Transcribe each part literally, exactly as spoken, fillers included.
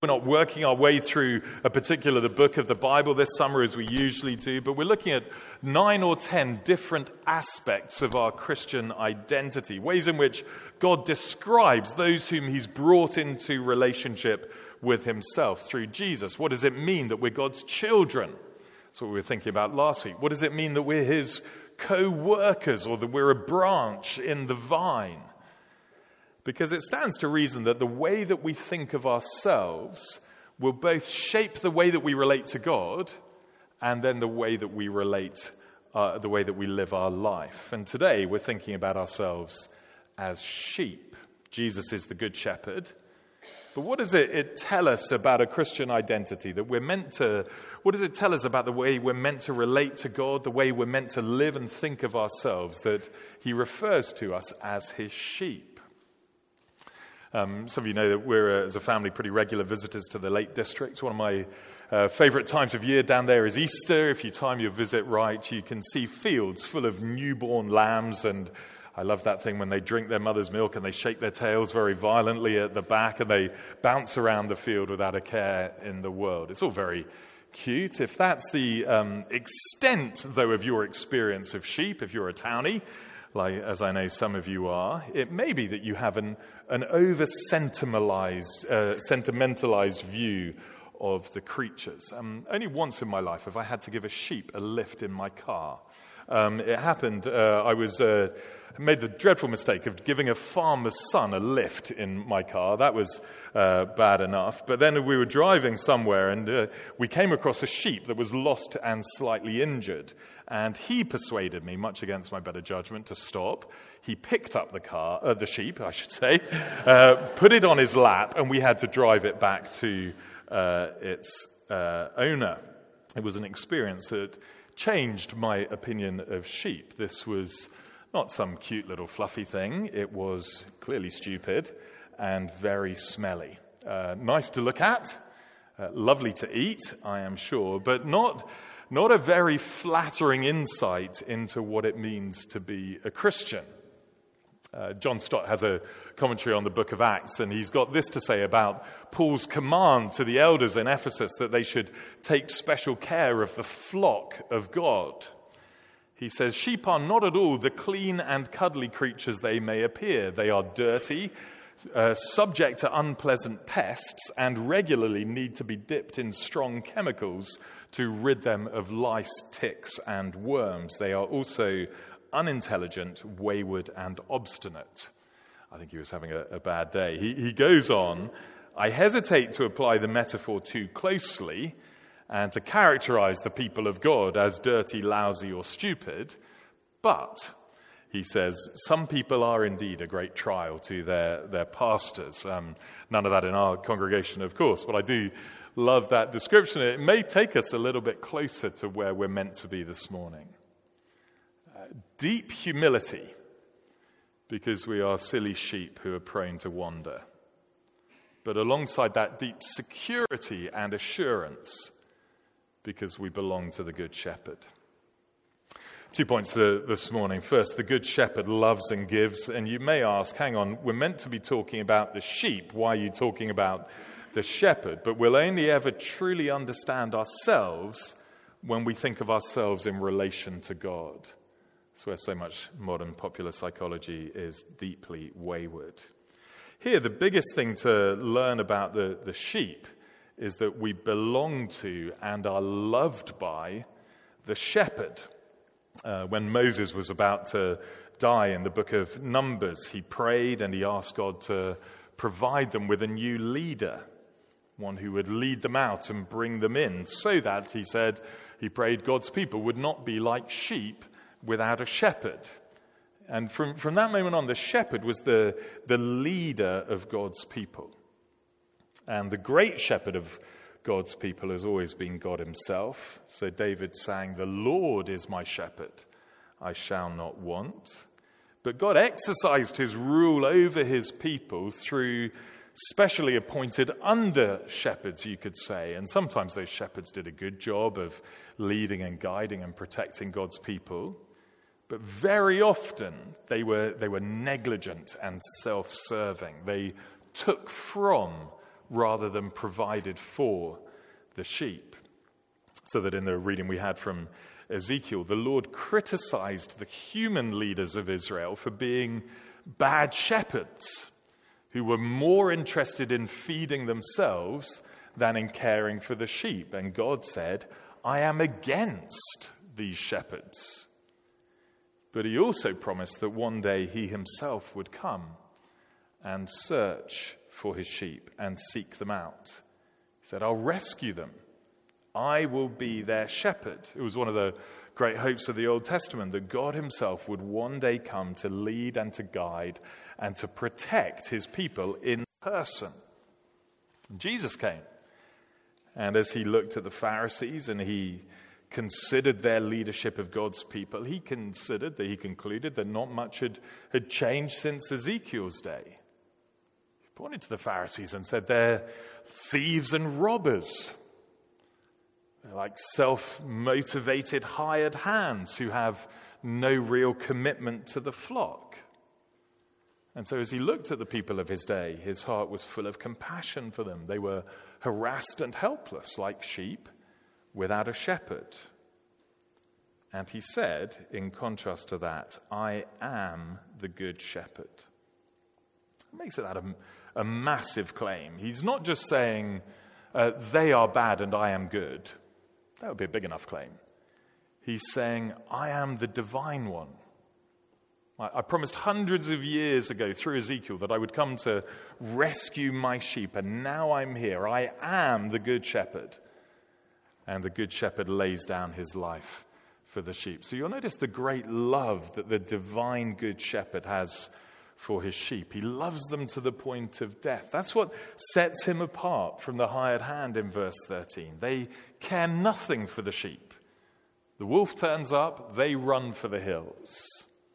We're not working our way through a particular book of the Bible this summer as we usually do, but we're looking at nine or ten different aspects of our Christian identity, ways in which God describes those whom he's brought into relationship with himself through Jesus. What does it mean that we're God's children? That's what we were thinking about last week. What does it mean that we're his co-workers or that we're a branch in the vine? Because it stands to reason that the way that we think of ourselves will both shape the way that we relate to God and then the way that we relate, uh, the way that we live our life. And today we're thinking about ourselves as sheep. Jesus is the good shepherd. But what does it, it tell us about a Christian identity that we're meant to, what does it tell us about the way we're meant to relate to God, the way we're meant to live and think of ourselves, that he refers to us as his sheep? Um, some of you know that we're, uh, as a family, pretty regular visitors to the Lake District. One of my uh, favourite times of year down there is Easter. If you time your visit right, you can see fields full of newborn lambs, and I love that thing when they drink their mother's milk and they shake their tails very violently at the back and they bounce around the field without a care in the world. It's all very cute. If that's the um, extent, though, of your experience of sheep, if you're a townie, like as I know some of you are, it may be that you have an, an over-sentimentalized uh, sentimentalized view of the creatures. Um, only once in my life have I had to give a sheep a lift in my car. Um, it happened, uh, I was uh, made the dreadful mistake of giving a farmer's son a lift in my car. That was uh, bad enough. But then we were driving somewhere and uh, we came across a sheep that was lost and slightly injured. And he persuaded me, much against my better judgment, to stop. He picked up the car, uh, the sheep, I should say, uh, put it on his lap, and we had to drive it back to uh, its uh, owner. It was an experience that changed my opinion of sheep. This was not some cute little fluffy thing. It was clearly stupid and very smelly. Uh, nice to look at, uh, lovely to eat, I am sure, but not... Not a very flattering insight into what it means to be a Christian. Uh, John Stott has a commentary on the book of Acts, and he's got this to say about Paul's command to the elders in Ephesus that they should take special care of the flock of God. He says, "Sheep are not at all the clean and cuddly creatures they may appear. They are dirty, uh, subject to unpleasant pests, and regularly need to be dipped in strong chemicals to rid them of lice, ticks, and worms. They are also unintelligent, wayward, and obstinate." I think he was having a, a bad day. He, he goes on, "I hesitate to apply the metaphor too closely and to characterize the people of God as dirty, lousy, or stupid, but," he says, "some people are indeed a great trial to their, their pastors." Um, none of that in our congregation, of course, but I do love that description. It may take us a little bit closer to where we're meant to be this morning. Uh, deep humility, because we are silly sheep who are prone to wander. But alongside that, deep security and assurance, because we belong to the Good Shepherd. Two points this morning. First, the Good Shepherd loves and gives. And you may ask, hang on, we're meant to be talking about the sheep. Why are you talking about the shepherd? But we'll only ever truly understand ourselves when we think of ourselves in relation to God. That's where so much modern popular psychology is deeply wayward. Here, the biggest thing to learn about the, the sheep is that we belong to and are loved by the shepherd. Uh, when Moses was about to die in the book of Numbers, he prayed and he asked God to provide them with a new leader, one who would lead them out and bring them in, so that, he said, he prayed God's people would not be like sheep without a shepherd. And from, from that moment on, the shepherd was the, the leader of God's people. And the great shepherd of God's people has always been God himself. So David sang, "The Lord is my shepherd, I shall not want." But God exercised his rule over his people through specially appointed under-shepherds, you could say. And sometimes those shepherds did a good job of leading and guiding and protecting God's people. But very often they were, they were negligent and self-serving. They took from rather than provided for the sheep. So that in the reading we had from Ezekiel, the Lord criticized the human leaders of Israel for being bad shepherds who were more interested in feeding themselves than in caring for the sheep. And God said, I am against these shepherds. But he also promised that one day he himself would come and search for his sheep and seek them out. He said, I'll rescue them. I will be their shepherd. It was one of the great hopes of the Old Testament that God himself would one day come to lead and to guide and to protect his people in person. And Jesus came. And as he looked at the Pharisees and he considered their leadership of God's people, he considered that he concluded that not much had, had changed since Ezekiel's day. He pointed to the Pharisees and said, they're thieves and robbers. They're like self-motivated hired hands who have no real commitment to the flock. And so as he looked at the people of his day, his heart was full of compassion for them. They were harassed and helpless, like sheep without a shepherd. And he said, in contrast to that, I am the good shepherd. It makes it that a, a massive claim. He's not just saying, uh, they are bad and I am good. That would be a big enough claim. He's saying, I am the divine one. I, I promised hundreds of years ago through Ezekiel that I would come to rescue my sheep, and now I'm here. I am the good shepherd. And the good shepherd lays down his life for the sheep. So you'll notice the great love that the divine good shepherd has for his sheep. He loves them to the point of death. That's what sets him apart from the hired hand in verse thirteen. They care nothing for the sheep. The wolf turns up, they run for the hills.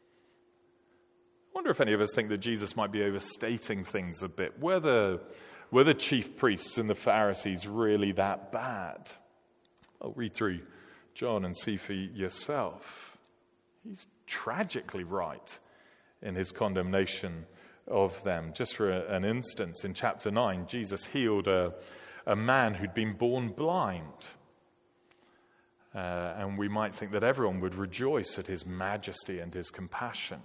I wonder if any of us think that Jesus might be overstating things a bit. Were the, were the chief priests and the Pharisees really that bad? I'll read through John and see for yourself. He's tragically right in his condemnation of them. Just for a, an instance, in chapter nine, Jesus healed a, a man who'd been born blind. Uh, and we might think that everyone would rejoice at his majesty and his compassion.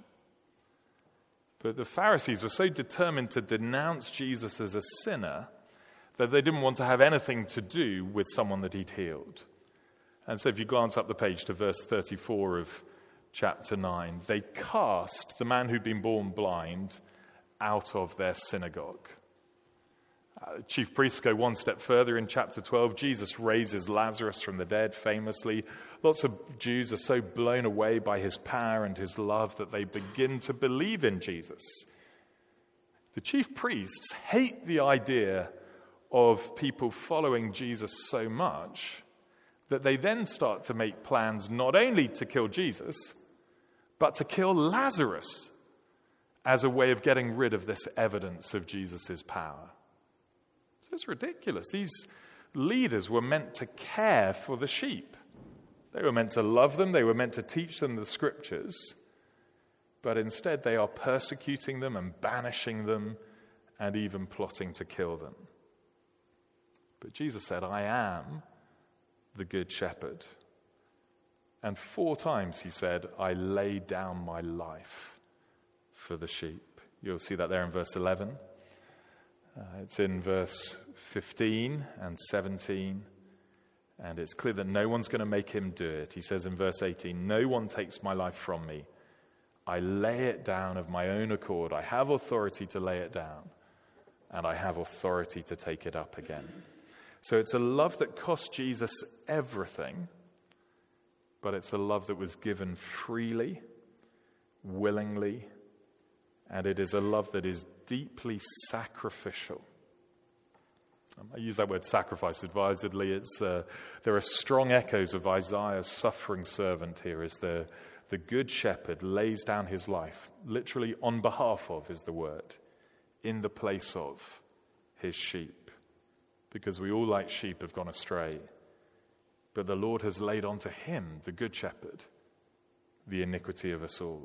But the Pharisees were so determined to denounce Jesus as a sinner that they didn't want to have anything to do with someone that he'd healed. And so if you glance up the page to verse thirty-four of chapter nine, they cast the man who'd been born blind out of their synagogue. Uh, chief priests go one step further in chapter twelve. Jesus raises Lazarus from the dead famously. Lots of Jews are so blown away by his power and his love that they begin to believe in Jesus. The chief priests hate the idea of people following Jesus so much that they then start to make plans not only to kill Jesus, but to kill Lazarus as a way of getting rid of this evidence of Jesus' power. So it's ridiculous. These leaders were meant to care for the sheep. They were meant to love them. They were meant to teach them the scriptures. But instead they are persecuting them and banishing them and even plotting to kill them. But Jesus said, I am the good shepherd. And four times he said, I lay down my life for the sheep. You'll see that there in verse eleven. Uh, it's in verse fifteen and seventeen. And it's clear that no one's going to make him do it. He says in verse eighteen, no one takes my life from me. I lay it down of my own accord. I have authority to lay it down, and I have authority to take it up again. So it's a love that cost Jesus everything, but it's a love that was given freely, willingly, and it is a love that is deeply sacrificial. I use that word sacrifice advisedly. It's, uh, there are strong echoes of Isaiah's suffering servant here as the, the good shepherd lays down his life, literally on behalf of is the word, in the place of his sheep. Because we all like sheep have gone astray. But the Lord has laid onto him, the good shepherd, the iniquity of us all.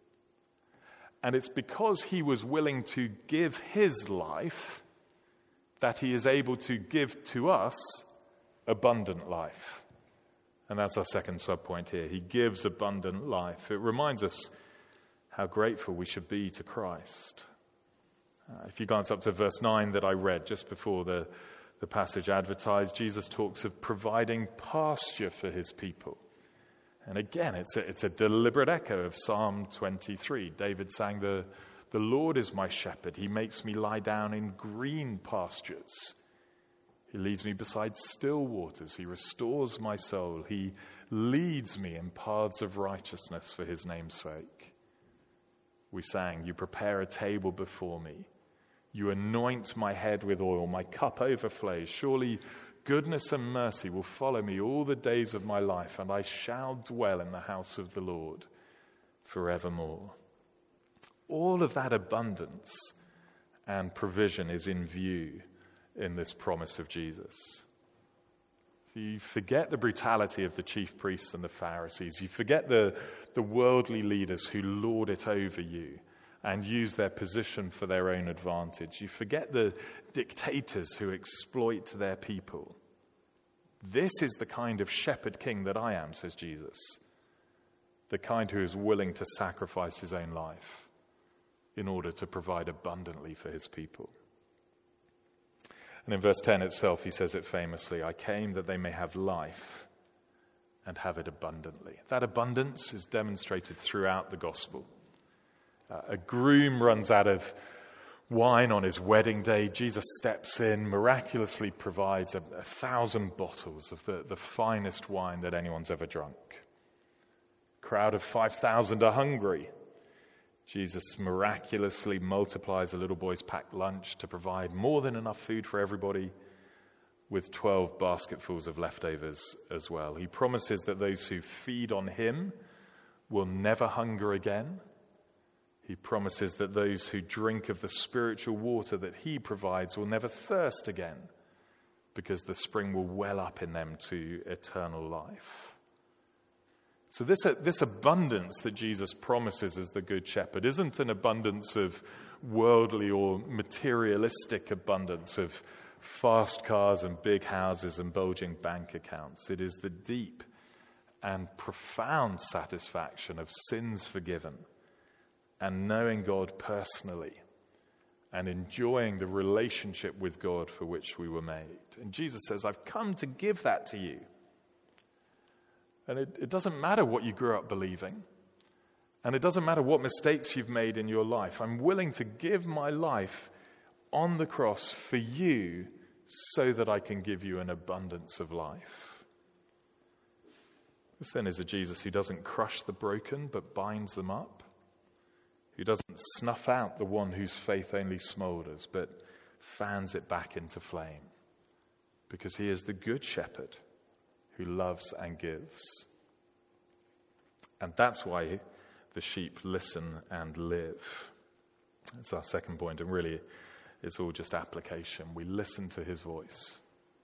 And it's because he was willing to give his life that he is able to give to us abundant life. And that's our second subpoint here. He gives abundant life. It reminds us how grateful we should be to Christ. Uh, if you glance up to verse nine that I read just before the, the passage advertised, Jesus talks of providing pasture for his people. And again, it's a, it's a deliberate echo of Psalm twenty-three. David sang, the, the Lord is my shepherd. He makes me lie down in green pastures. He leads me beside still waters. He restores my soul. He leads me in paths of righteousness for his name's sake. We sang, you prepare a table before me. You anoint my head with oil. My cup overflows. Surely goodness and mercy will follow me all the days of my life, and I shall dwell in the house of the Lord forevermore. All of that abundance and provision is in view in this promise of Jesus. So you forget the brutality of the chief priests and the Pharisees. You forget the, the worldly leaders who lord it over you and use their position for their own advantage. You forget the dictators who exploit their people. This is the kind of shepherd king that I am, says Jesus. The kind who is willing to sacrifice his own life in order to provide abundantly for his people. And in verse ten itself, he says it famously, I came that they may have life and have it abundantly. That abundance is demonstrated throughout the gospel. Uh, a groom runs out of wine on his wedding day. Jesus steps in, miraculously provides a, a thousand bottles of the, the finest wine that anyone's ever drunk. A crowd of five thousand are hungry. Jesus miraculously multiplies a little boy's packed lunch to provide more than enough food for everybody, with twelve basketfuls of leftovers as well. He promises that those who feed on him will never hunger again. He promises that those who drink of the spiritual water that he provides will never thirst again, because the spring will well up in them to eternal life. So this, this abundance that Jesus promises as the Good Shepherd isn't an abundance of worldly or materialistic abundance of fast cars and big houses and bulging bank accounts. It is the deep and profound satisfaction of sins forgiven and knowing God personally and enjoying the relationship with God for which we were made. And Jesus says, I've come to give that to you. And it, it doesn't matter what you grew up believing. And it doesn't matter what mistakes you've made in your life. I'm willing to give my life on the cross for you so that I can give you an abundance of life. This then is a Jesus who doesn't crush the broken but binds them up, who doesn't snuff out the one whose faith only smolders but fans it back into flame, because he is the good shepherd who loves and gives. And that's why the sheep listen and live. That's our second point, and really it's all just application. We listen to his voice.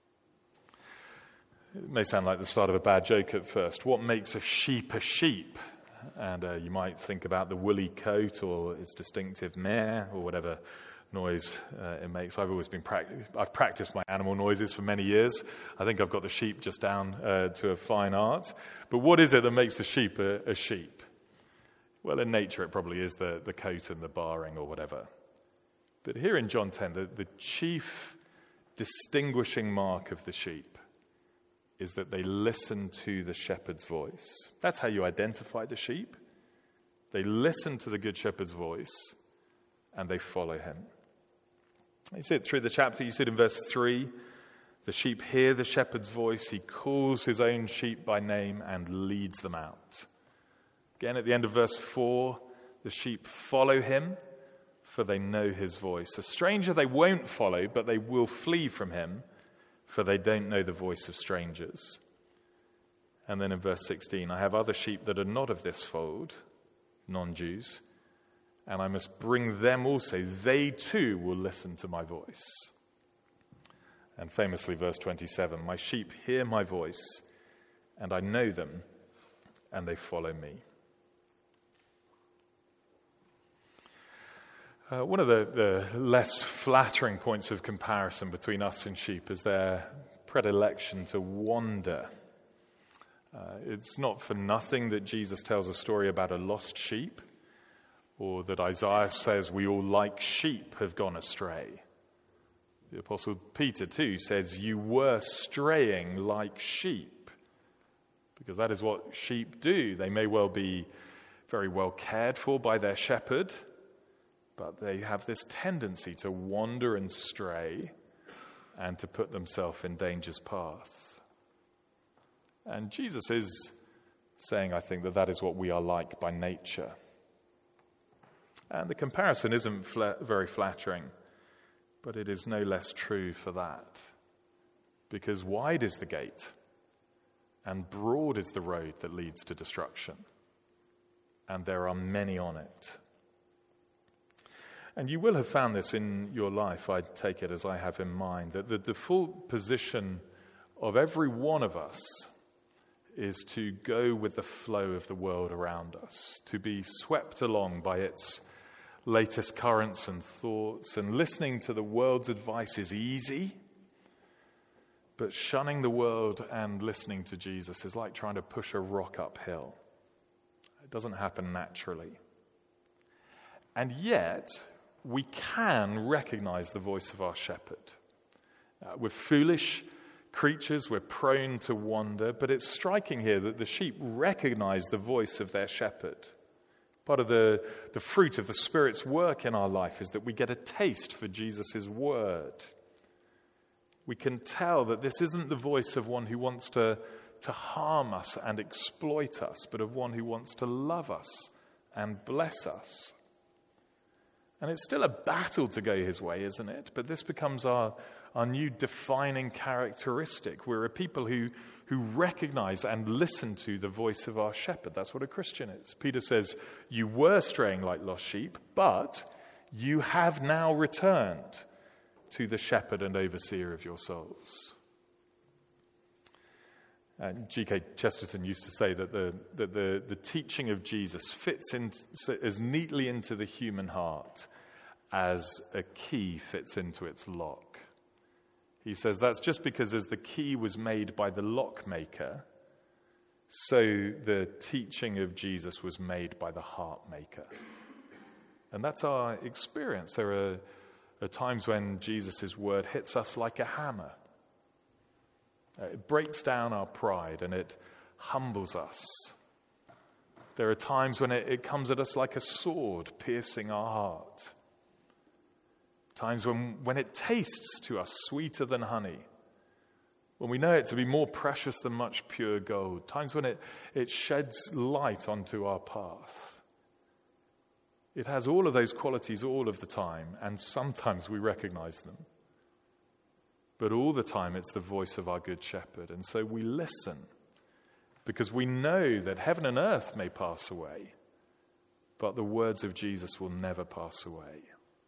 It may sound like the start of a bad joke at first. What makes a sheep a sheep? And uh, you might think about the woolly coat or its distinctive mare or whatever noise uh, it makes. I've always been practic- I've practiced my animal noises for many years. I think I've got the sheep just down uh, to a fine art. But what is it that makes a sheep a, a sheep? Well, in nature, it probably is the, the coat and the barring or whatever. But here in John ten, the, the chief distinguishing mark of the sheep is that they listen to the shepherd's voice. That's how you identify the sheep. They listen to the good shepherd's voice and they follow him. You see it through the chapter. You see it in verse three. The sheep hear the shepherd's voice. He calls his own sheep by name and leads them out. Again, at the end of verse four, the sheep follow him, for they know his voice. A stranger they won't follow, but they will flee from him, for they don't know the voice of strangers. And then in verse sixteen, I have other sheep that are not of this fold, non-Jews, and I must bring them also. They too will listen to my voice. And famously, verse twenty-seven, my sheep hear my voice, and I know them, and they follow me. Uh, one of the, the less flattering points of comparison between us and sheep is their predilection to wander. Uh, it's not for nothing that Jesus tells a story about a lost sheep, or that Isaiah says we all like sheep have gone astray. The Apostle Peter too says you were straying like sheep, because that is what sheep do. They may well be very well cared for by their shepherd, but they have this tendency to wander and stray and to put themselves in danger's path. And Jesus is saying, I think, that that is what we are like by nature. And the comparison isn't fla- very flattering, but it is no less true for that. Because wide is the gate, and broad is the road that leads to destruction, and there are many on it. And you will have found this in your life, I take it as I have in mind, that the default position of every one of us is to go with the flow of the world around us, to be swept along by its latest currents and thoughts. And listening to the world's advice is easy, but shunning the world and listening to Jesus is like trying to push a rock uphill. It doesn't happen naturally. And yet, we can recognize the voice of our shepherd. Uh, we're foolish creatures, we're prone to wander, but it's striking here that the sheep recognize the voice of their shepherd. Part of the, the fruit of the Spirit's work in our life is that we get a taste for Jesus' word. We can tell that this isn't the voice of one who wants to, to harm us and exploit us, but of one who wants to love us and bless us. And it's still a battle to go his way, isn't it? But this becomes our, our new defining characteristic. We're a people who, who recognize and listen to the voice of our shepherd. That's what a Christian is. Peter says, you were straying like lost sheep, but you have now returned to the shepherd and overseer of your souls. And G K Chesterton used to say that the, that the, the teaching of Jesus fits in as neatly into the human heart as a key fits into its lock. He says that's just because as the key was made by the lockmaker, so the teaching of Jesus was made by the heart maker. And that's our experience. There are, are times when Jesus' word hits us like a hammer. It breaks down our pride and it humbles us. There are times when it, it comes at us like a sword, piercing our heart. Times when, when it tastes to us sweeter than honey. When we know it to be more precious than much pure gold. Times when it, it sheds light onto our path. It has all of those qualities all of the time, and sometimes we recognize them. But all the time, it's the voice of our good shepherd. And so we listen, because we know that heaven and earth may pass away, but the words of Jesus will never pass away.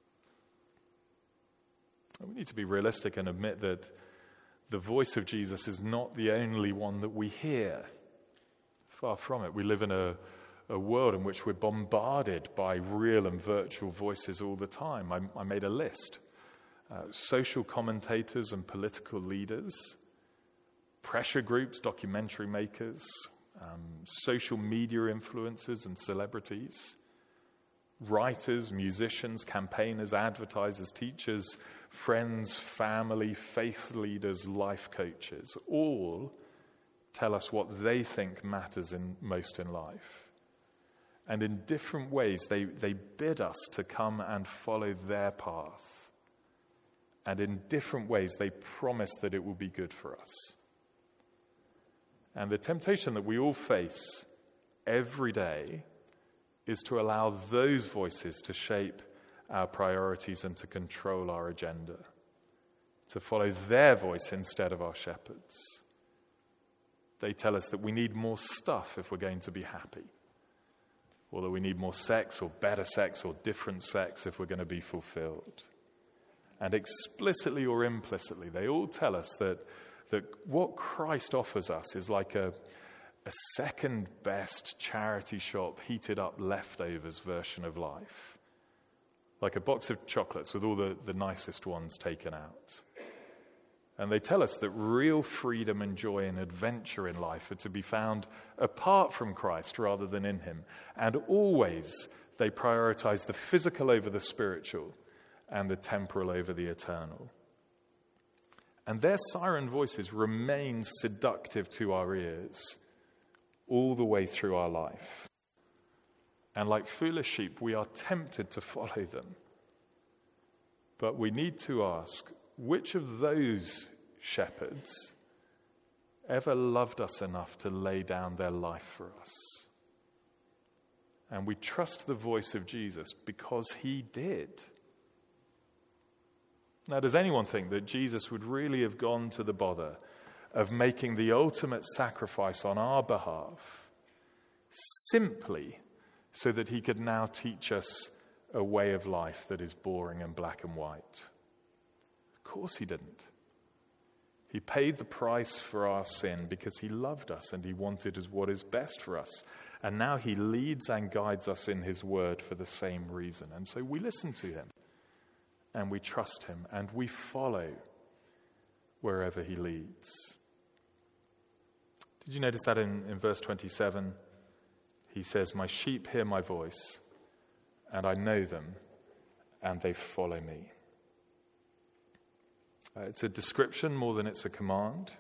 And we need to be realistic and admit that the voice of Jesus is not the only one that we hear. Far from it. We live in a, a world in which we're bombarded by real and virtual voices all the time. I, I made a list. Uh, social commentators and political leaders, pressure groups, documentary makers, um, social media influencers and celebrities, writers, musicians, campaigners, advertisers, teachers, friends, family, faith leaders, life coaches, all tell us what they think matters in, most in life. And in different ways, they, they bid us to come and follow their path. And in different ways, they promise that it will be good for us. And the temptation that we all face every day is to allow those voices to shape our priorities and to control our agenda, to follow their voice instead of our shepherd's. They tell us that we need more stuff if we're going to be happy, or that we need more sex or better sex or different sex if we're going to be fulfilled. And explicitly or implicitly, they all tell us that, that what Christ offers us is like a, a second-best charity shop, heated-up leftovers version of life. like a box of chocolates with all the, the nicest ones taken out. And they tell us that real freedom and joy and adventure in life are to be found apart from Christ rather than in him. And always they prioritize the physical over the spiritual and the temporal over the eternal. And their siren voices remain seductive to our ears all the way through our life. And like foolish sheep, we are tempted to follow them. But we need to ask, which of those shepherds ever loved us enough to lay down their life for us? And we trust the voice of Jesus because he did. Now, does anyone think that Jesus would really have gone to the bother of making the ultimate sacrifice on our behalf simply so that he could now teach us a way of life that is boring and black and white? Of course he didn't. He paid the price for our sin because he loved us and he wanted what is best for us. And now he leads and guides us in his word for the same reason. And so we listen to him and we trust him and we follow wherever he leads. Did you notice that in, in verse twenty-seven? He says, "My sheep hear my voice, and I know them, and they follow me." Uh, it's a description more than it's a command.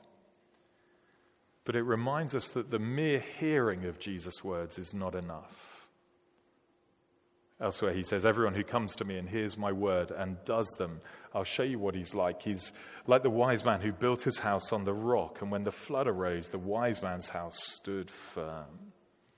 But it reminds us that the mere hearing of Jesus' words is not enough. Elsewhere he says, "Everyone who comes to me and hears my word and does them, I'll show you what he's like. He's like the wise man who built his house on the rock, and when the flood arose, the wise man's house stood firm."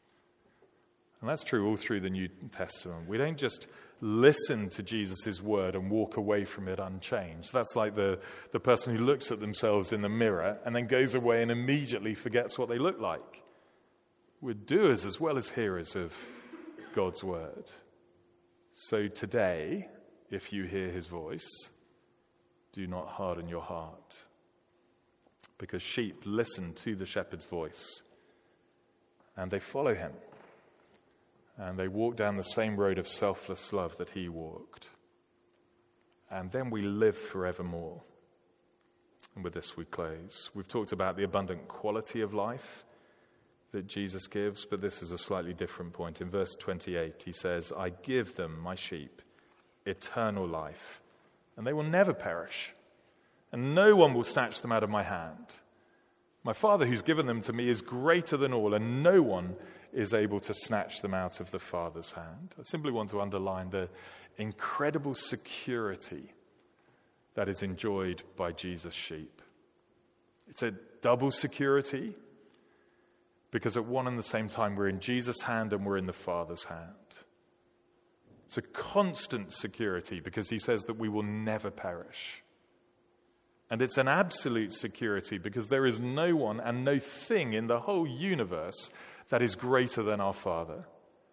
And that's true all through the New Testament. We don't just listen to Jesus' word and walk away from it unchanged. That's like the, the person who looks at themselves in the mirror and then goes away and immediately forgets what they look like. We're doers as well as hearers of God's word. So today, if you hear his voice, do not harden your heart. Because sheep listen to the shepherd's voice and they follow him. And they walk down the same road of selfless love that he walked. And then we live forevermore. And with this we close. We've talked about the abundant quality of life that Jesus gives, but this is a slightly different point. In verse twenty-eight, he says, "I give them, my sheep, eternal life, and they will never perish, and no one will snatch them out of my hand. My Father who's given them to me is greater than all, and no one is able to snatch them out of the Father's hand." I simply want to underline the incredible security that is enjoyed by Jesus' sheep. It's a double security because at one and the same time we're in Jesus' hand and we're in the Father's hand. It's a constant security because he says that we will never perish. And it's an absolute security because there is no one and no thing in the whole universe that is greater than our Father.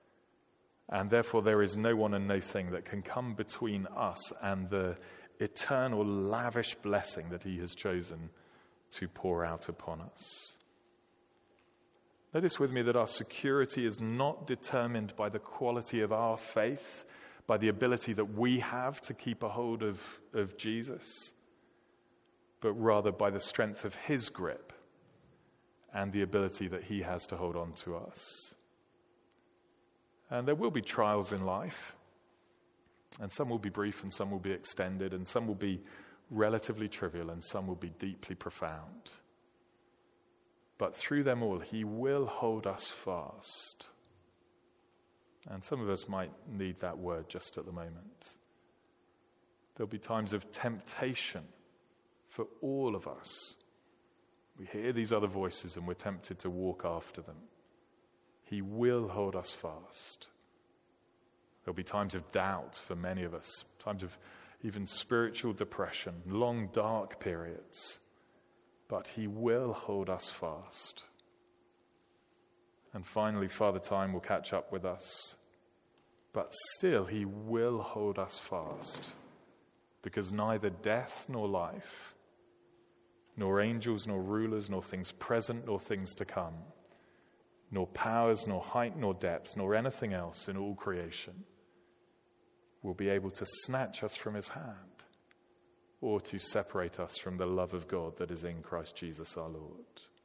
And therefore there is no one and no thing that can come between us and the eternal lavish blessing that he has chosen to pour out upon us. Notice with me that our security is not determined by the quality of our faith, by the ability that we have to keep a hold of, of Jesus, but rather by the strength of his grip and the ability that he has to hold on to us. And there will be trials in life, and some will be brief and some will be extended, and some will be relatively trivial and some will be deeply profound. But through them all, he will hold us fast. And some of us might need that word just at the moment. There'll be times of temptation for all of us. We hear these other voices and we're tempted to walk after them. He will hold us fast. There'll be times of doubt for many of us, times of even spiritual depression, long dark periods. But he will hold us fast. And finally, Father Time will catch up with us. But still, he will hold us fast. Because neither death nor life, nor angels nor rulers, nor things present nor things to come, nor powers, nor height, nor depth, nor anything else in all creation will be able to snatch us from his hand or to separate us from the love of God that is in Christ Jesus our Lord.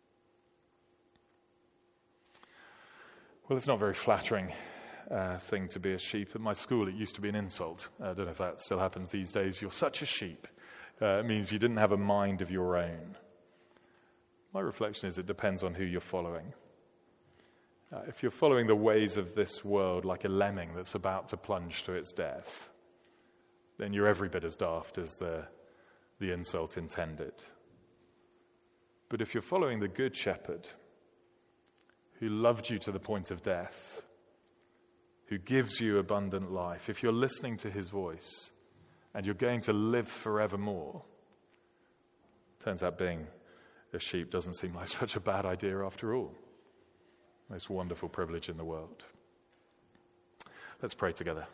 Well, it's not a very flattering uh, thing to be a sheep. At my school, it used to be an insult. Uh, I don't know if that still happens these days. You're such a sheep. Uh, it means you didn't have a mind of your own. My reflection is it depends on who you're following. Uh, if you're following the ways of this world like a lemming that's about to plunge to its death, then you're every bit as daft as the, the insult intended. But if you're following the Good Shepherd, who loved you to the point of death, who gives you abundant life, if you're listening to his voice and you're going to live forevermore, turns out being a sheep doesn't seem like such a bad idea after all. Most wonderful privilege in the world. Let's pray together.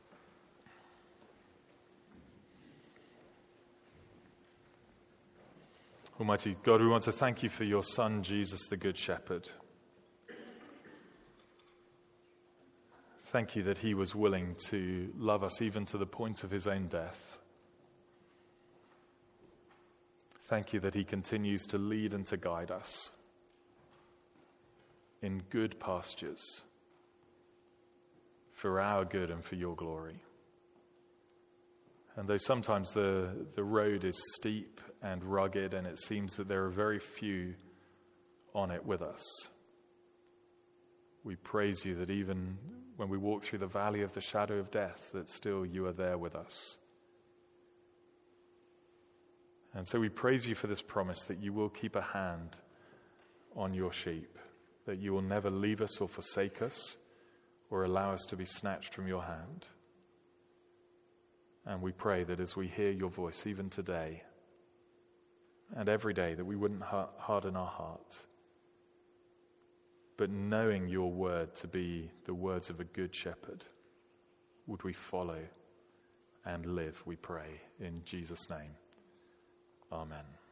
Almighty God, we want to thank you for your Son, Jesus, the Good Shepherd. Thank you that he was willing to love us even to the point of his own death. Thank you that he continues to lead and to guide us in good pastures for our good and for your glory. And though sometimes the, the road is steep and rugged and it seems that there are very few on it with us, we praise you that even when we walk through the valley of the shadow of death, that still you are there with us. And so we praise you for this promise that you will keep a hand on your sheep, that you will never leave us or forsake us or allow us to be snatched from your hand. And we pray that as we hear your voice, even today and every day, that we wouldn't harden our heart, but knowing your word to be the words of a good shepherd, would we follow and live, we pray, in Jesus' name. Amen.